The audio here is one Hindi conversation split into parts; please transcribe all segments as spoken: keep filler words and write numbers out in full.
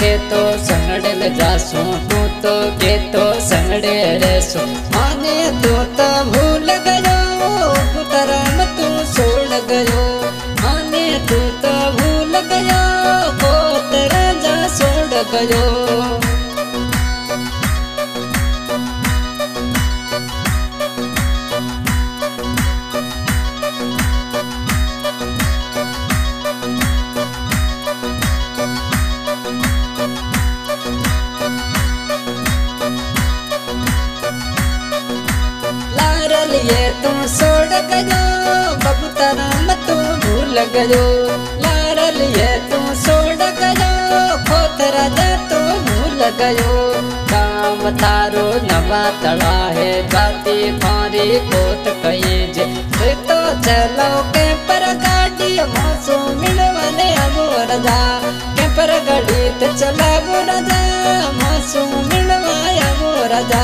के तो संगड़े जासू तू तो के तो संगड़े रेसू माने तू तो भूल गयो पुतराम तू छोड़ गयो माने तू तो भूल गयो पुतरा जा छोड़ गयो। ये तू छोड़ गयो बबूतराम तू भूल गयो लारल ये तू छोड़ गयो खोतरा जा तू भूल गयो। काम थारो नवा तड़ा है बाती मारी कोत कही जे तो चलो के पर गाड़ी मौसू मिलवाने अब रजा के पर गाड़ी तो चला वो रजा मौसू मिलवाया वो रजा।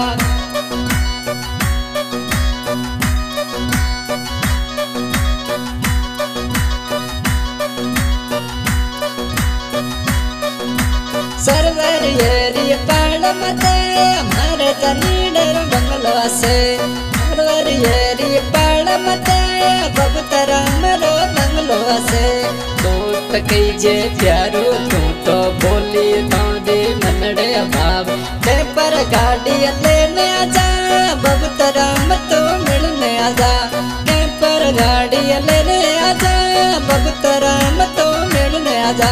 सरवर येरी पाल मते हमारे जनीडर बंगलो से सरवर येरी पाल मते बबूतराम रो बंगलो से दोस्त कीजे प्यारो तू तो बोली तांडे मनड़े भाव ते पर गाड़ी लेने आजा बबूतराम तो मिलने आजा के पर गाड़ी लेने आजा बबूतराम तो मिलने आजा।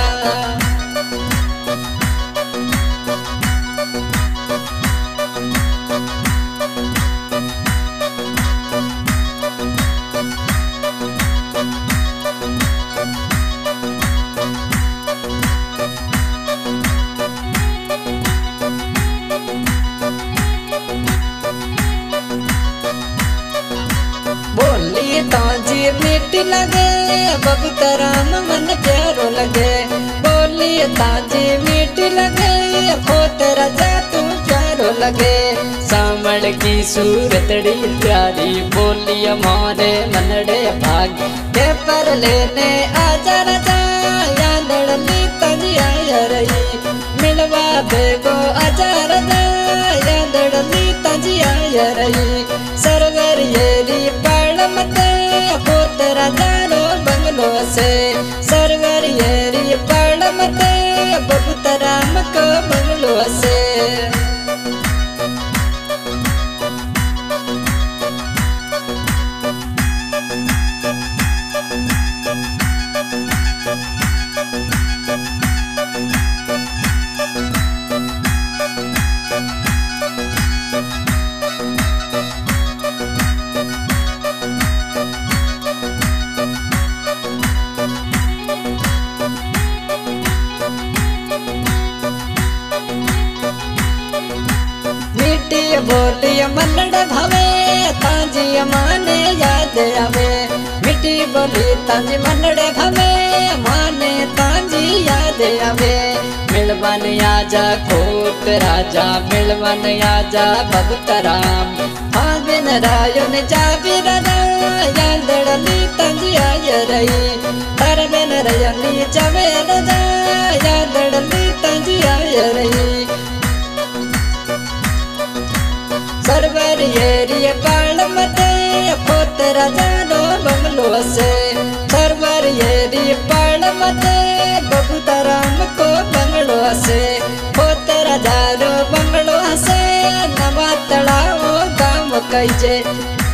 बोली ताजी मीठी लगे बबूतराम मन प्यारो लगे बोली ताजी मीठी लगे खोतरा जा तू प्यारो लगे सामड़ की सूरतड़ी प्यारी बोली हमारे मनड़े भाग के पर लेने आजा रजा यादड़ली तंजिया रही मिलवा बेगो आजा रजा यादड़ली तंजिया रही सरवर येरी मते खोतरा जारो बंगलो से सरवर येरी पाल मते बबूतराम को बंगलो से। बोली मनड़ भवे ताजी माने याद आवे मिट्टी बोली ताजी मनड़ भवे माने ताजी याद आवे मिलवन आजा खोत राजा मिलवन आजा बबूतराम हाँ बिन रायो ने जावी रजा यादड़ली ताजी आय रही हर बिन रयनी जावे रजा यादड़ली ताजी आय रही। सरवर येरी पाल मते खोतरा जारो बंगलो से सरवर येरी पाल मते बबूतराम को बंगलो से खोतरा जारो बंगलो से नवा तड़ाओ गाँव कईजे।